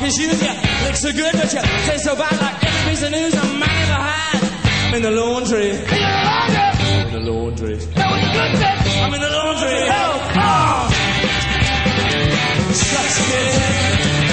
your shoes, you look so good, but you taste so bad like every piece of news a man ever had. I'm in the laundry. I'm in the laundry. I'm in the laundry. Help! Oh! Such good.